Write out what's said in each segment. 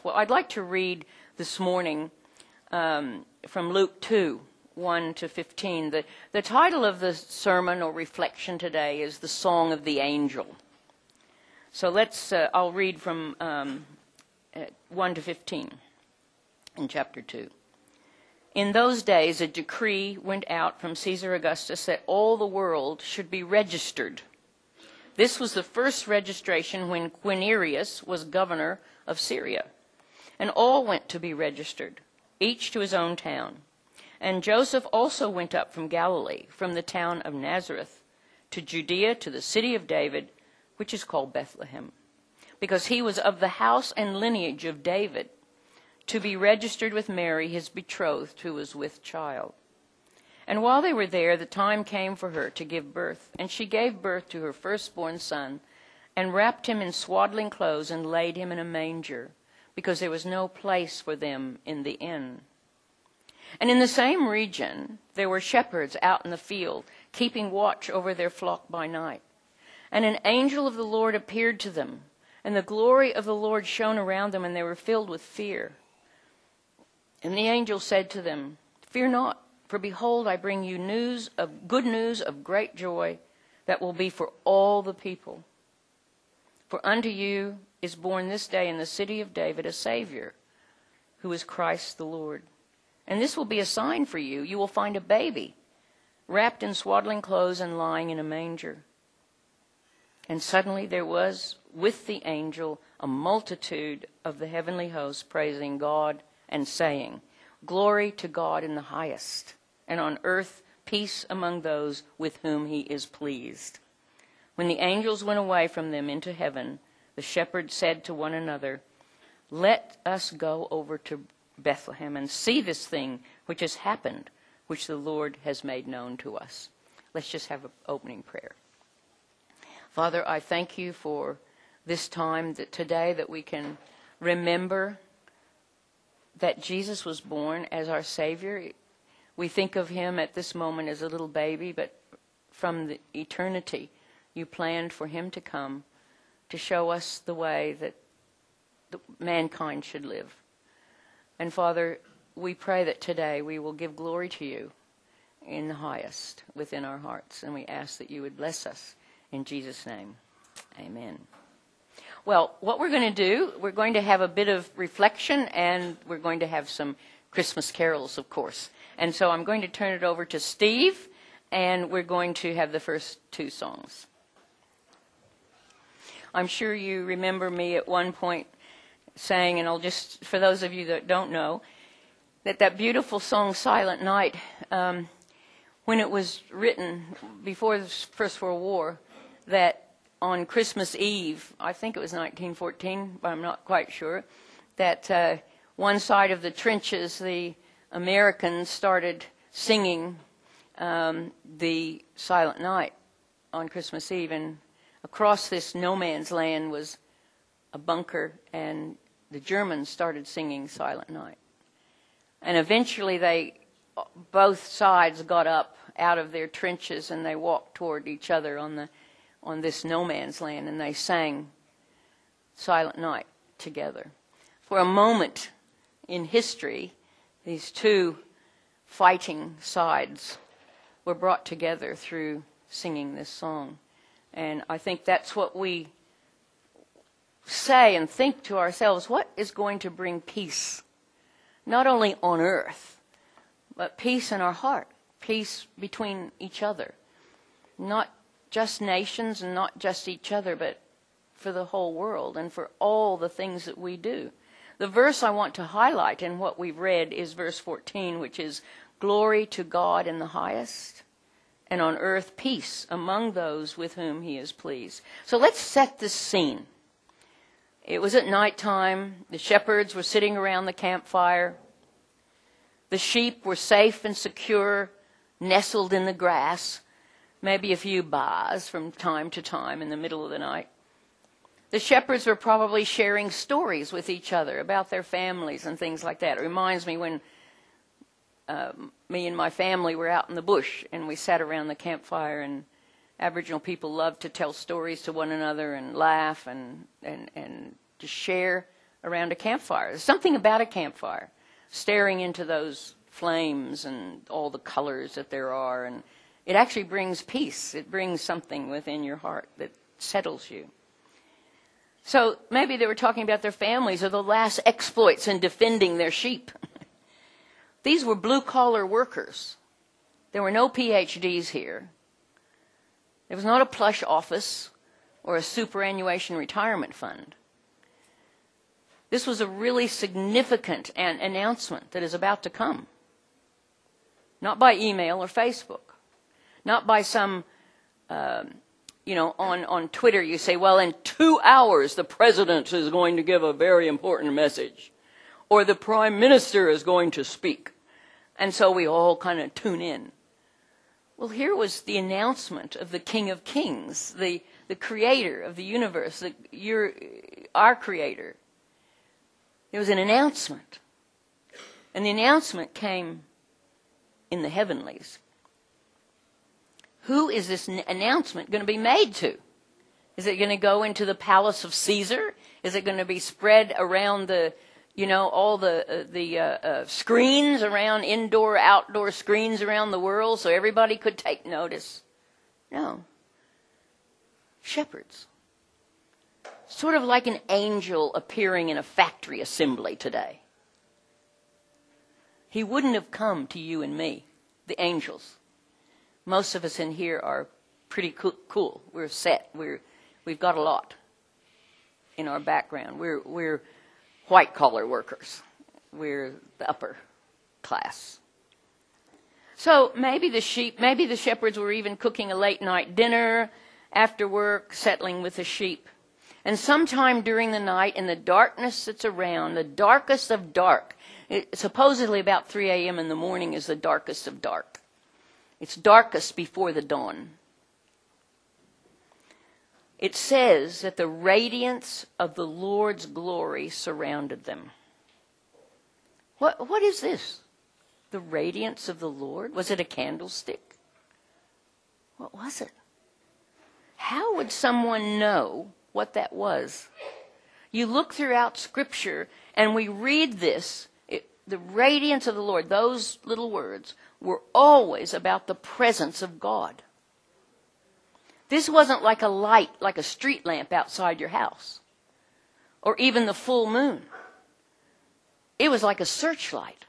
Well, I'd like to read this morning from Luke 2, 1 to 15. The title of the sermon or reflection today is The Song of the Angel. So I'll read from 1 to 15 in chapter 2. In those days, a decree went out from Caesar Augustus that all the world should be registered. This was the first registration when Quirinius was governor of Syria. And all went to be registered, each to his own town. And Joseph also went up from Galilee, from the town of Nazareth, to Judea, to the city of David, which is called Bethlehem, because he was of the house and lineage of David, to be registered with Mary, his betrothed, who was with child. And while they were there, the time came for her to give birth. And she gave birth to her firstborn son, and wrapped him in swaddling clothes, and laid him in a manger, because there was no place for them in the inn. And in the same region there were shepherds out in the field, keeping watch over their flock by night. And an angel of the Lord appeared to them, and the glory of the Lord shone around them, and they were filled with fear. And the angel said to them, "Fear not, for behold, I bring you good news of great joy that will be for all the people. For unto you is born this day in the city of David a Savior, who is Christ the Lord. And this will be a sign for you. You will find a baby wrapped in swaddling clothes and lying in a manger." And suddenly there was with the angel a multitude of the heavenly hosts praising God and saying, "Glory to God in the highest, and on earth peace among those with whom he is pleased." When the angels went away from them into heaven, the shepherds said to one another, "Let us go over to Bethlehem and see this thing which has happened, which the Lord has made known to us." Let's just have an opening prayer. Father, I thank you for this time today that we can remember that Jesus was born as our Savior. We think of him at this moment as a little baby, but from the eternity you planned for him to come to show us the way that mankind should live. And Father, we pray that today we will give glory to you in the highest within our hearts. And we ask that you would bless us in Jesus' name. Amen. Well, what we're going to do, we're going to have a bit of reflection, and we're going to have some Christmas carols, of course. And so I'm going to turn it over to Steve, and we're going to have the first two songs. I'm sure you remember me at one point saying, and I'll just, for those of you that don't know, that beautiful song, Silent Night, when it was written before the First World War, that on Christmas Eve, I think it was 1914, but I'm not quite sure, that one side of the trenches, the Americans started singing the Silent Night on Christmas Eve, and across this no man's land was a bunker, and the Germans started singing Silent Night. And eventually both sides got up out of their trenches, and they walked toward each other on this no man's land, and they sang Silent Night together. For a moment in history, these two fighting sides were brought together through singing this song. And I think that's what we say and think to ourselves, what is going to bring peace, not only on earth, but peace in our heart, peace between each other, not just nations and not just each other, but for the whole world and for all the things that we do. The verse I want to highlight in what we've read is verse 14, which is, "Glory to God in the highest, and on earth peace among those with whom he is pleased." So let's set this scene. It was at nighttime. The shepherds were sitting around the campfire. The sheep were safe and secure, nestled in the grass, maybe a few bars from time to time in the middle of the night. The shepherds were probably sharing stories with each other about their families and things like that. It reminds me when me and my family were out in the bush and we sat around the campfire, and Aboriginal people love to tell stories to one another and laugh and to share around a campfire. There's something about a campfire, staring into those flames and all the colors that there are, and it actually brings peace. It brings something within your heart that settles you. So maybe they were talking about their families or the last exploits in defending their sheep. These were blue-collar workers. There were no PhDs here. There was not a plush office or a superannuation retirement fund. This was a really significant announcement that is about to come. Not by email or Facebook. Not by some, on Twitter you say, well, in 2 hours the president is going to give a very important message. Or the prime minister is going to speak. And so we all kind of tune in. Well, here was the announcement of the King of Kings, the creator of the universe, our creator. There was an announcement. And the announcement came in the heavenlies. Who is this announcement going to be made to? Is it going to go into the palace of Caesar? Is it going to be spread around all the screens around, indoor, outdoor screens around the world so everybody could take notice? No. Shepherds. Sort of like an angel appearing in a factory assembly today. He wouldn't have come to you and me, the angels. Most of us in here are pretty cool. We're set. We've got a lot in our background. We're white-collar workers. We're the upper class. So maybe the shepherds were even cooking a late-night dinner after work, settling with the sheep. And sometime during the night, in the darkness that's around, the darkest of dark, supposedly about 3 a.m. in the morning is the darkest of dark. It's darkest before the dawn. It says that the radiance of the Lord's glory surrounded them. What is this? The radiance of the Lord? Was it a candlestick? What was it? How would someone know what that was? You look throughout Scripture and we read this, the radiance of the Lord, those little words, were always about the presence of God. This wasn't like a light, like a street lamp outside your house, or even the full moon. It was like a searchlight.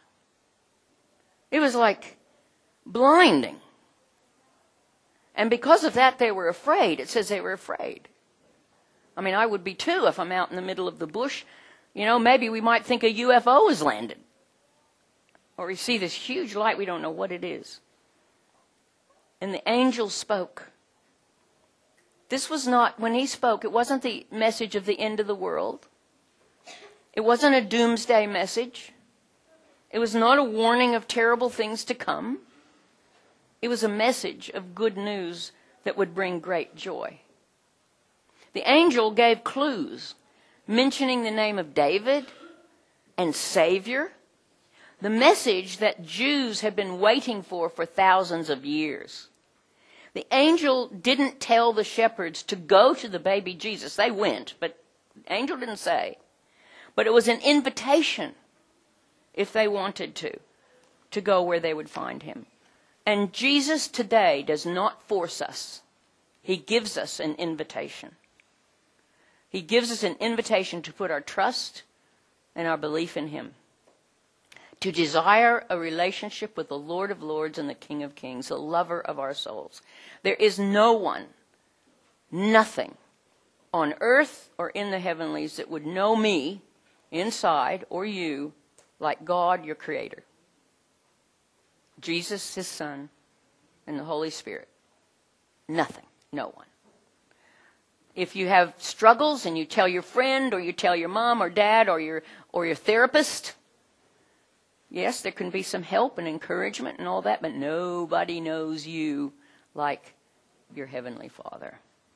It was like blinding. And because of that, they were afraid. It says they were afraid. I mean, I would be too if I'm out in the middle of the bush. Maybe we might think a UFO has landed. Or we see this huge light, we don't know what it is. And the angel spoke. This was not, when he spoke, it wasn't the message of the end of the world. It wasn't a doomsday message. It was not a warning of terrible things to come. It was a message of good news that would bring great joy. The angel gave clues, mentioning the name of David and Savior, the message that Jews had been waiting for thousands of years. The angel didn't tell the shepherds to go to the baby Jesus. They went, but the angel didn't say. But it was an invitation, if they wanted to go where they would find him. And Jesus today does not force us. He gives us an invitation. He gives us an invitation to put our trust and our belief in him. To desire a relationship with the Lord of Lords and the King of Kings, the lover of our souls. There is no one, nothing, on earth or in the heavenlies that would know me, inside, or you, like God, your Creator. Jesus, his Son, and the Holy Spirit. Nothing, no one. If you have struggles and you tell your friend or you tell your mom or dad or your therapist, yes, there can be some help and encouragement and all that, but nobody knows you like your Heavenly Father.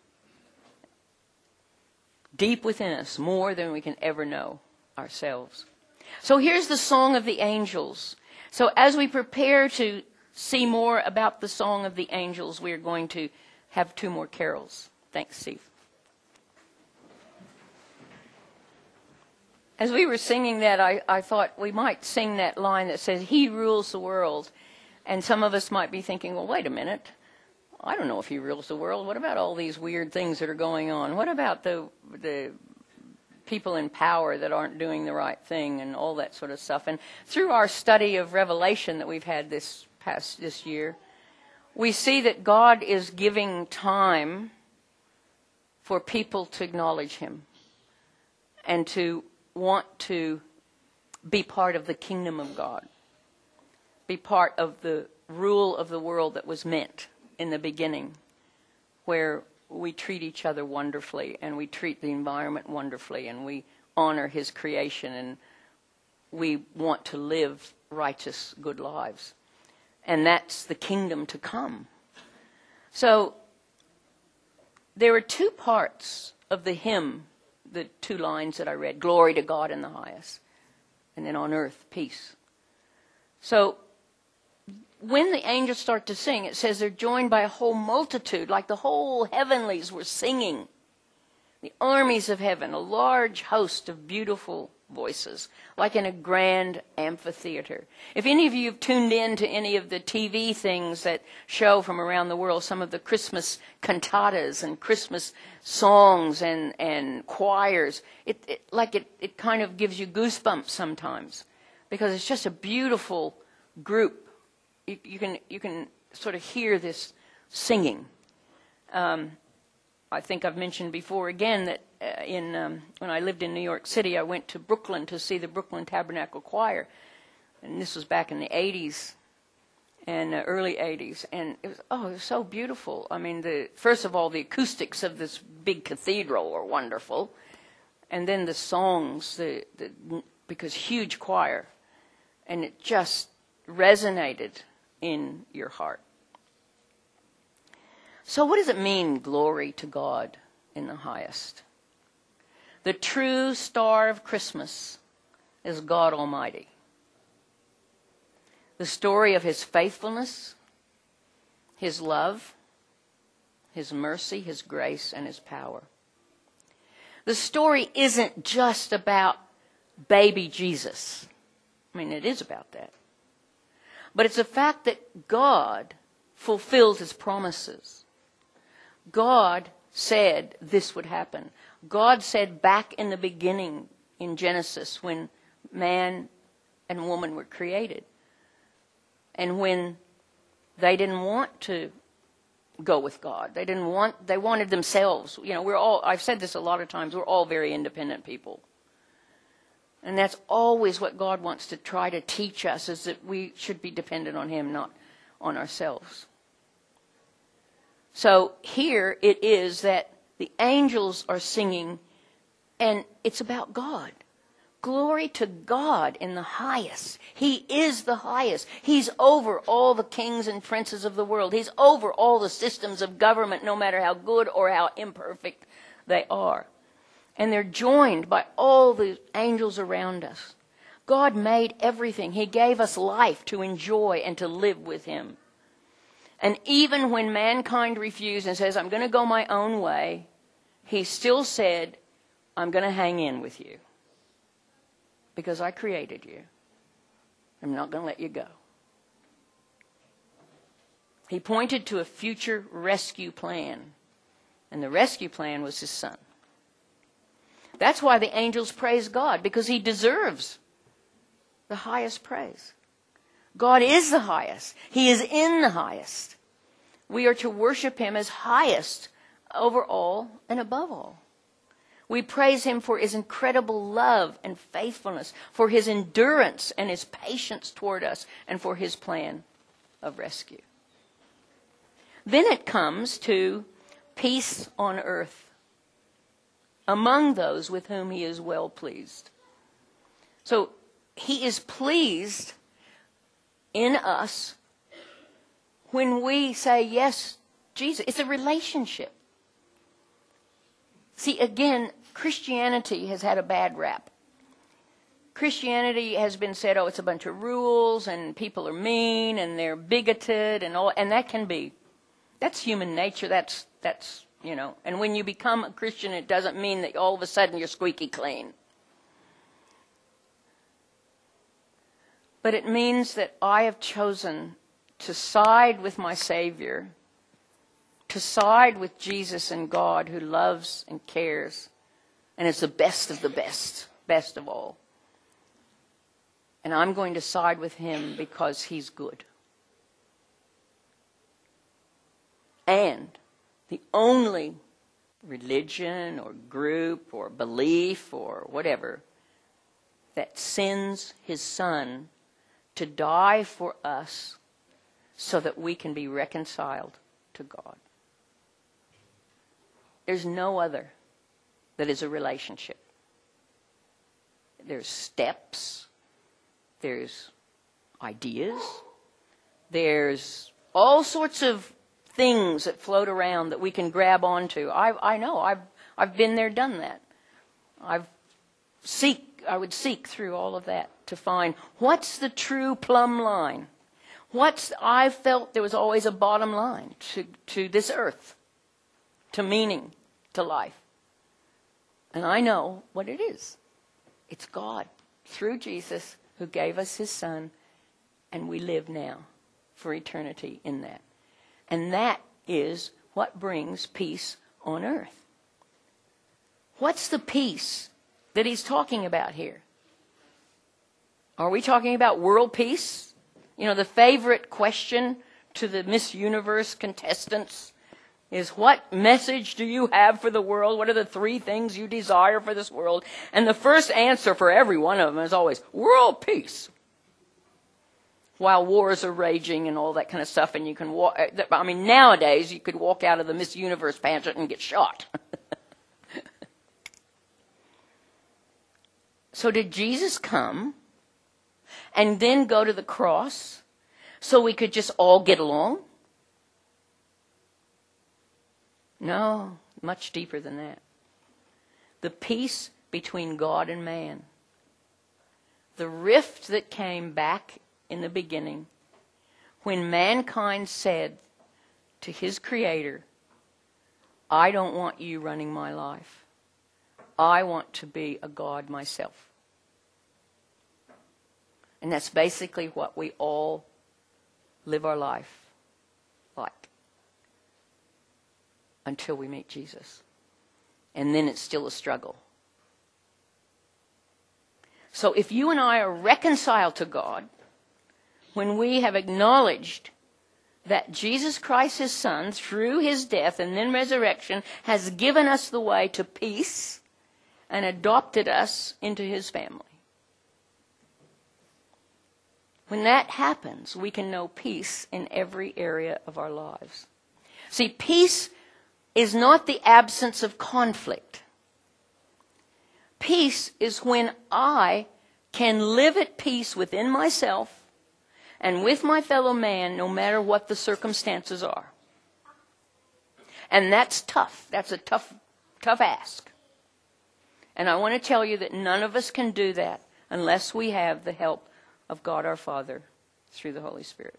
Deep within us, more than we can ever know ourselves. So here's the song of the angels. So as we prepare to see more about the song of the angels, we're going to have 2 more carols. Thanks, Steve. As we were singing that, I thought we might sing that line that says, "He rules the world." And some of us might be thinking, well, wait a minute. I don't know if he rules the world. What about all these weird things that are going on? What about the people in power that aren't doing the right thing and all that sort of stuff? And through our study of Revelation that we've had this year, we see that God is giving time for people to acknowledge him and to want to be part of the kingdom of God, be part of the rule of the world that was meant in the beginning, where we treat each other wonderfully and we treat the environment wonderfully and we honor his creation and we want to live righteous, good lives. And that's the kingdom to come. So there are two parts of the hymn, the two lines that I read: glory to God in the highest, and then on earth, peace. So when the angels start to sing, it says they're joined by a whole multitude, like the whole heavenlies were singing. The armies of heaven, a large host of beautiful voices, like in a grand amphitheater. If any of you have tuned in to any of the TV things that show from around the world, some of the Christmas cantatas and Christmas songs and choirs, it kind of gives you goosebumps sometimes, because it's just a beautiful group. You can sort of hear this singing. I think I've mentioned before again that when I lived in New York City, I went to Brooklyn to see the Brooklyn Tabernacle Choir, and this was back in the 80s and early 80s, and it was so beautiful. I mean, first of all, the acoustics of this big cathedral were wonderful, and then the songs, because huge choir, and it just resonated in your heart. So what does it mean, glory to God in the highest? The true star of Christmas is God Almighty. The story of his faithfulness, his love, his mercy, his grace, and his power. The story isn't just about baby Jesus. I mean, it is about that. But it's the fact that God fulfills his promises. God said this would happen. God said back in the beginning in Genesis, when man and woman were created, and when they didn't want to go with God, they wanted themselves. You know, I've said this a lot of times, we're all very independent people. And that's always what God wants to try to teach us, is that we should be dependent on him, not on ourselves. So here it is that the angels are singing, and it's about God. Glory to God in the highest. He is the highest. He's over all the kings and princes of the world. He's over all the systems of government, no matter how good or how imperfect they are. And they're joined by all the angels around us. God made everything. He gave us life to enjoy and to live with him. And even when mankind refused and says, I'm going to go my own way, he still said, I'm going to hang in with you, because I created you. I'm not going to let you go. He pointed to a future rescue plan, and the rescue plan was his son. That's why the angels praise God, because he deserves the highest praise. God is the highest. He is in the highest. We are to worship him as highest over all and above all. We praise him for his incredible love and faithfulness, for his endurance and his patience toward us, and for his plan of rescue. Then it comes to peace on earth among those with whom he is well pleased. So he is pleased in us when we say, yes, Jesus. It's a relationship. See, again, Christianity has had a bad rap. Christianity has been said, oh, it's a bunch of rules, and people are mean, and they're bigoted, and all, and that can be. That's human nature. That's you know. And when you become a Christian, it doesn't mean that all of a sudden you're squeaky clean. but it means that I have chosen to side with my Savior, to side with Jesus and God who loves and cares, and is the best of the best, best of all. And I'm going to side with him because he's good. And the only religion or group or belief or whatever that sends his Son to die for us so that we can be reconciled to God. There's no other that is a relationship. There's steps. There's ideas. There's all sorts of things that float around that we can grab onto. I know. I've been there, done that. I would seek through all of that to find what's the true plumb line. I felt there was always a bottom line to this earth, to meaning, to life. And I know what it is. It's God, through Jesus, who gave us his Son, and we live now for eternity in that. And that is what brings peace on earth. What's the peace that he's talking about here? Are we talking about world peace? You know, the favorite question to the Miss Universe contestants is, what message do you have for the world? What are the 3 things you desire for this world? And the first answer for every one of them is always, world peace. While wars are raging and all that kind of stuff, and you can walk, I mean, nowadays you could walk out of the Miss Universe pageant and get shot. So did Jesus come and then go to the cross so we could just all get along? No, much deeper than that. The peace between God and man. The rift that came back in the beginning when mankind said to his Creator, I don't want you running my life. I want to be a God myself. And that's basically what we all live our life like until we meet Jesus. And then it's still a struggle. So if you and I are reconciled to God, when we have acknowledged that Jesus Christ, his Son, through his death and then resurrection, has given us the way to peace and adopted us into his family. When that happens, we can know peace in every area of our lives. See, peace is not the absence of conflict. Peace is when I can live at peace within myself and with my fellow man, no matter what the circumstances are. And that's tough. That's a tough ask. And I want to tell you that none of us can do that unless we have the help of God our Father through the Holy Spirit.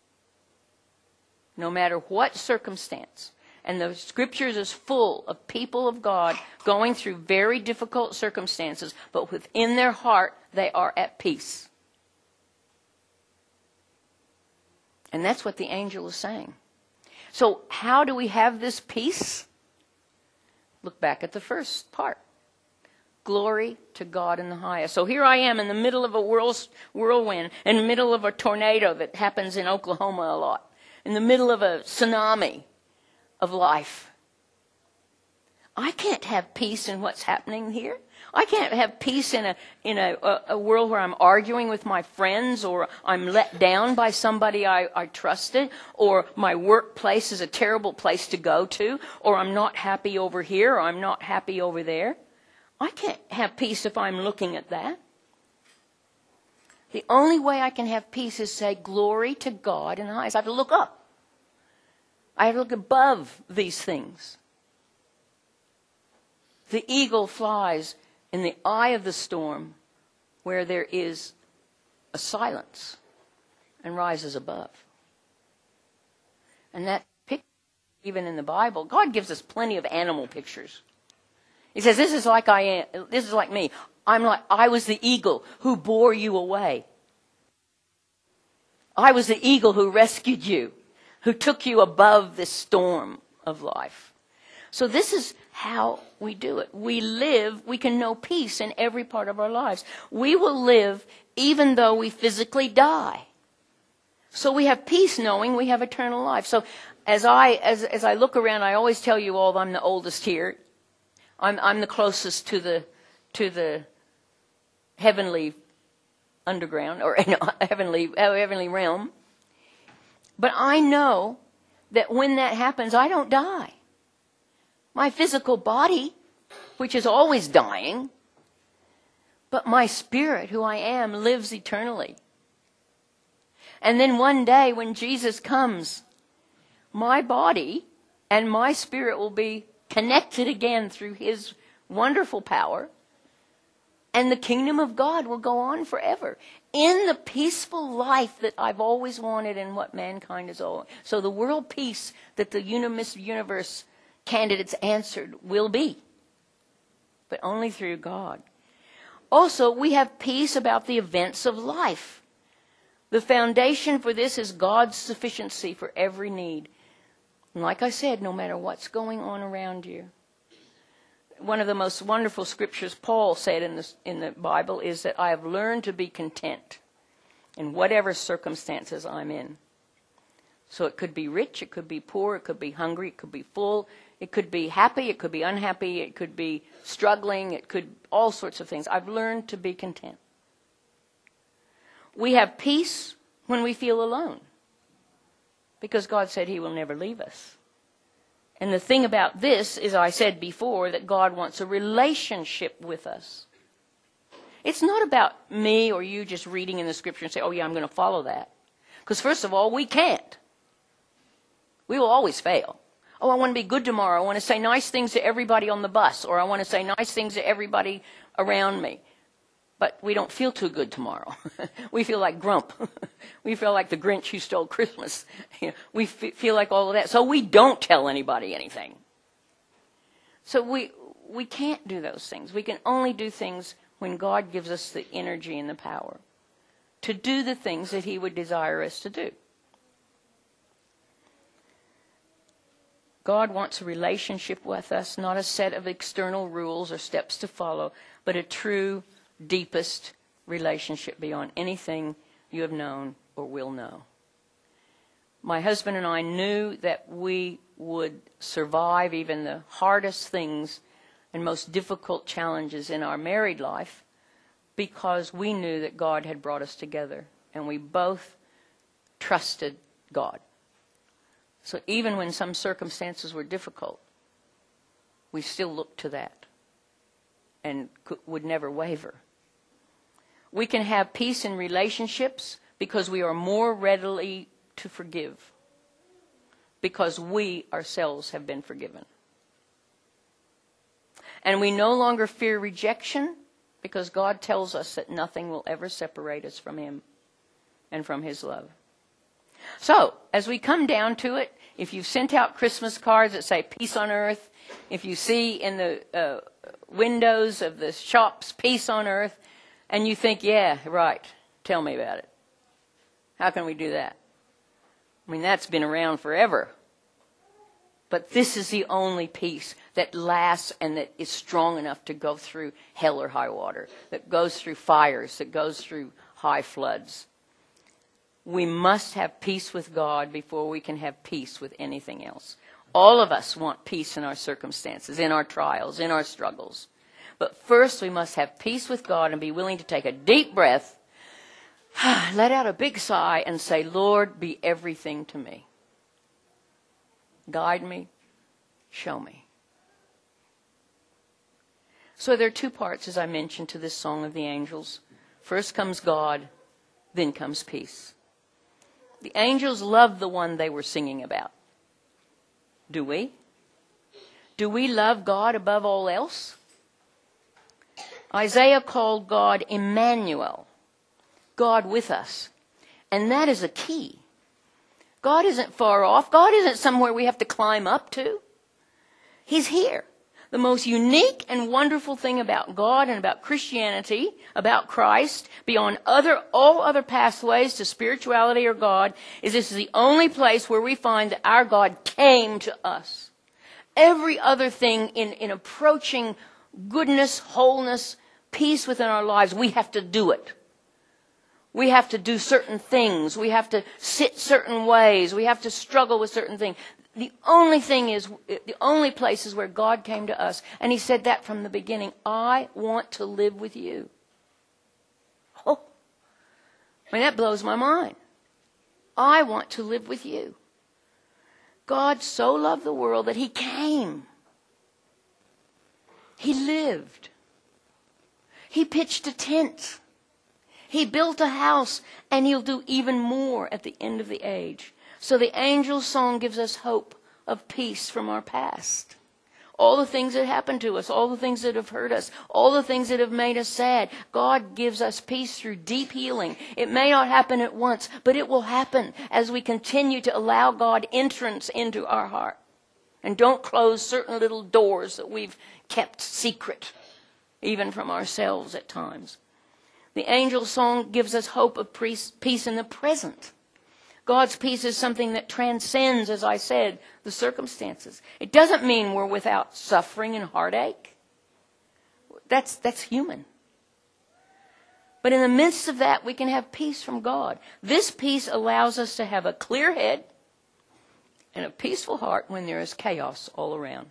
No matter what circumstance. And the Scriptures is full of people of God going through very difficult circumstances, but within their heart they are at peace. And that's what the angel is saying. So how do we have this peace? Look back at the first part. Glory to God in the highest. So here I am in the middle of a whirlwind, in the middle of a tornado that happens in Oklahoma a lot, in the middle of a tsunami of life. I can't have peace in what's happening here. I can't have peace in a world where I'm arguing with my friends, or I'm let down by somebody I trusted, or my workplace is a terrible place to go to, or I'm not happy over here, or I'm not happy over there. I can't have peace if I'm looking at that. The only way I can have peace is say, glory to God in the highest. I have to look up. I have to look above these things. The eagle flies in the eye of the storm where there is a silence and rises above. And that picture, even in the Bible, God gives us plenty of animal pictures. He says, this is like me. I was the eagle who bore you away. I was the eagle who rescued you, who took you above this storm of life. So this is how we do it. We live, we can know peace in every part of our lives. We will live even though we physically die. So we have peace knowing we have eternal life. So as I look around, I always tell you all I'm the oldest here. I'm the closest to the heavenly underground, or heavenly realm. But I know that when that happens, I don't die. My physical body, which is always dying, but my spirit, who I am, lives eternally. And then one day when Jesus comes, my body and my spirit will be connected again through his wonderful power. And the kingdom of God will go on forever in the peaceful life that I've always wanted and what mankind is all. So the world peace that the universe candidates answered will be, but only through God. Also, we have peace about the events of life. The foundation for this is God's sufficiency for every need. And like I said, no matter what's going on around you. One of the most wonderful scriptures Paul said in the Bible is that I have learned to be content in whatever circumstances I'm in. So it could be rich, it could be poor, it could be hungry, it could be full, it could be happy, it could be unhappy, it could be struggling, it could all sorts of things. I've learned to be content. We have peace when we feel alone, because God said he will never leave us. And the thing about this is, I said before, that God wants a relationship with us. It's not about me or you just reading in the scripture and say, oh yeah, I'm going to follow that. Because first of all, we can't. We will always fail. Oh, I want to be good tomorrow. I want to say nice things to everybody on the bus, or I want to say nice things to everybody around me. But we don't feel too good tomorrow. We feel like Grump. We feel like the Grinch who stole Christmas. We feel like all of that. So we don't tell anybody anything. So we can't do those things. We can only do things when God gives us the energy and the power to do the things that he would desire us to do. God wants a relationship with us, not a set of external rules or steps to follow, but a true, deepest relationship beyond anything you have known or will know. My husband and I knew that we would survive even the hardest things and most difficult challenges in our married life because we knew that God had brought us together, and we both trusted God. So even when some circumstances were difficult, we still looked to that and would never waver. We can have peace in relationships because we are more readily to forgive, because we ourselves have been forgiven. And we no longer fear rejection because God tells us that nothing will ever separate us from him and from his love. So, as we come down to it, if you've sent out Christmas cards that say peace on earth, if you see in the windows of the shops peace on earth, and you think, yeah, right, tell me about it. How can we do that? I mean, that's been around forever. But this is the only peace that lasts and that is strong enough to go through hell or high water, that goes through fires, that goes through high floods. We must have peace with God before we can have peace with anything else. All of us want peace in our circumstances, in our trials, in our struggles. But first we must have peace with God and be willing to take a deep breath, let out a big sigh, and say, Lord, be everything to me. Guide me, show me. So there are two parts, as I mentioned, to this Song of the Angels. First comes God, then comes peace. The angels loved the one they were singing about. Do we? Do we love God above all else? Isaiah called God Emmanuel, God with us. And that is a key. God isn't far off. God isn't somewhere we have to climb up to. He's here. The most unique and wonderful thing about God and about Christianity, about Christ, beyond all other pathways to spirituality or God, is this is the only place where we find that our God came to us. Every other thing in approaching goodness, wholeness, peace within our lives, we have to do it. We have to do certain things. We have to sit certain ways. We have to struggle with certain things. The only place is where God came to us. And he said that from the beginning. I want to live with you. Oh, I mean, that blows my mind. I want to live with you. God so loved the world that he came. He lived. He pitched a tent. He built a house, and he'll do even more at the end of the age. So the angel's song gives us hope of peace from our past. All the things that happened to us, all the things that have hurt us, all the things that have made us sad. God gives us peace through deep healing. It may not happen at once, but it will happen as we continue to allow God entrance into our heart. And don't close certain little doors that we've kept secret, even from ourselves at times. The angel's song gives us hope of peace in the present. God's peace is something that transcends, as I said, the circumstances. It doesn't mean we're without suffering and heartache. That's human. But in the midst of that, we can have peace from God. This peace allows us to have a clear head and a peaceful heart when there is chaos all around.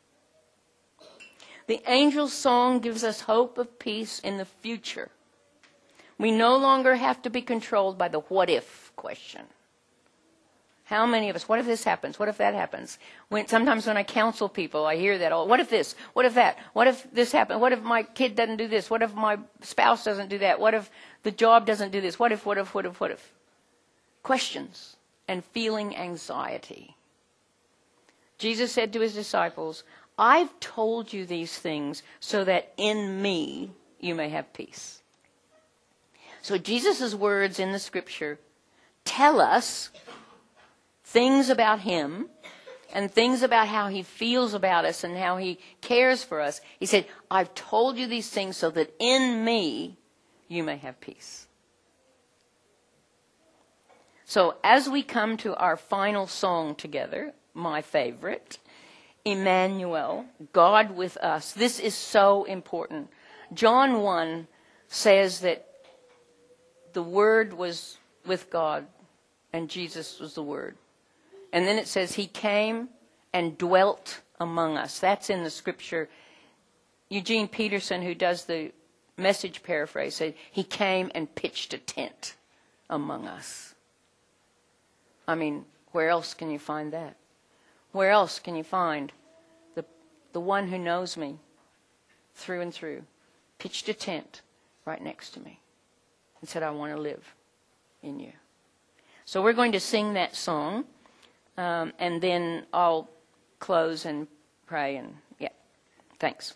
The angel's song gives us hope of peace in the future. We no longer have to be controlled by the what if question. How many of us, what if this happens? What if that happens? Sometimes when I counsel people, I hear that, oh, what if this? What if that? What if this happens? What if my kid doesn't do this? What if my spouse doesn't do that? What if the job doesn't do this? What if? Questions and feeling anxiety. Jesus said to his disciples, I've told you these things so that in me you may have peace. So Jesus' words in the scripture tell us things about him and things about how he feels about us and how he cares for us. He said, I've told you these things so that in me you may have peace. So as we come to our final song together, my favorite, Emmanuel, God with us. This is so important. John 1 says that the Word was with God and Jesus was the Word. And then it says he came and dwelt among us. That's in the scripture. Eugene Peterson, who does the Message paraphrase, said he came and pitched a tent among us. I mean, where else can you find that? Where else can you find the one who knows me through and through, pitched a tent right next to me and said, I want to live in you. So we're going to sing that song, and then I'll close and pray, and thanks.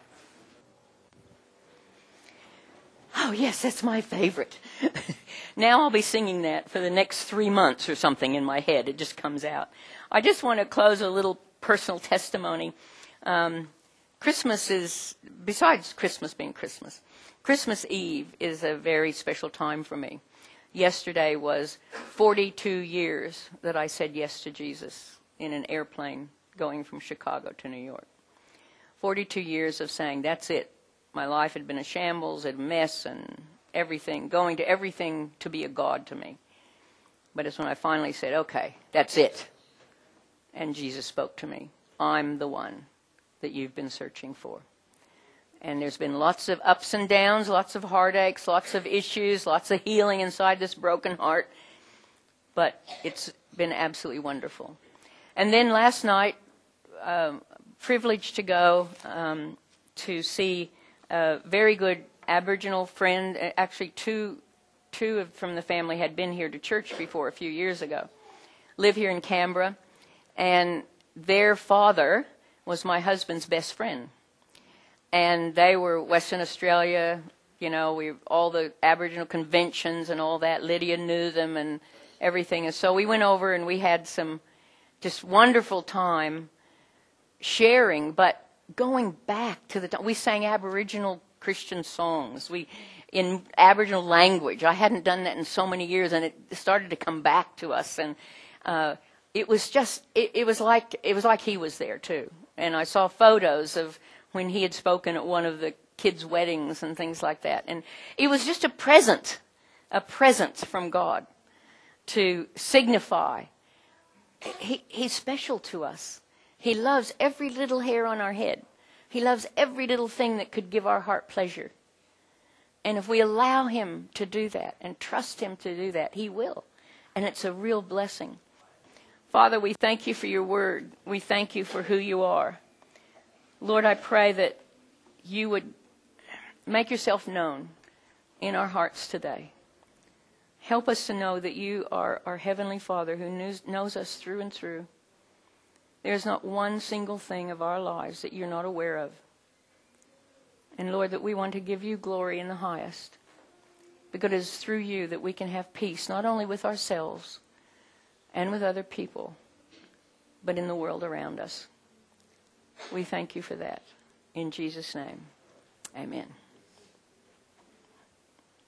Oh, yes, that's my favorite. Now I'll be singing that for the next 3 months or something in my head. It just comes out. I just want to close a little personal testimony. Christmas is, besides Christmas being Christmas, Christmas Eve is a very special time for me. Yesterday was 42 years that I said yes to Jesus in an airplane going from Chicago to New York. 42 years of saying, that's it. My life had been a shambles, a mess, and everything, going to everything to be a God to me. But it's when I finally said, okay, that's it. And Jesus spoke to me. I'm the one that you've been searching for. And there's been lots of ups and downs, lots of heartaches, lots of issues, lots of healing inside this broken heart. But it's been absolutely wonderful. And then last night, privileged to go to see a very good Aboriginal friend. Actually, two from the family had been here to church before a few years ago. Live here in Canberra. And their father was my husband's best friend. And they were Western Australia, all the Aboriginal conventions and all that. Lydia knew them and everything. And so we went over and we had some just wonderful time sharing. But going back to we sang Aboriginal Christian songs. In Aboriginal language. I hadn't done that in so many years, and it started to come back to us. And it was just, it was like he was there too. And I saw photos of when he had spoken at one of the kids' weddings and things like that. And it was just a present from God to signify he's special to us. He loves every little hair on our head. He loves every little thing that could give our heart pleasure. And if we allow him to do that and trust him to do that, he will. And it's a real blessing. Father, we thank you for your word. We thank you for who you are. Lord, I pray that you would make yourself known in our hearts today. Help us to know that you are our Heavenly Father who knows us through and through. There's not one single thing of our lives that you're not aware of. And Lord, that we want to give you glory in the highest. Because it is through you that we can have peace, not only with ourselves and with other people, but in the world around us. We thank you for that. In Jesus' name, amen.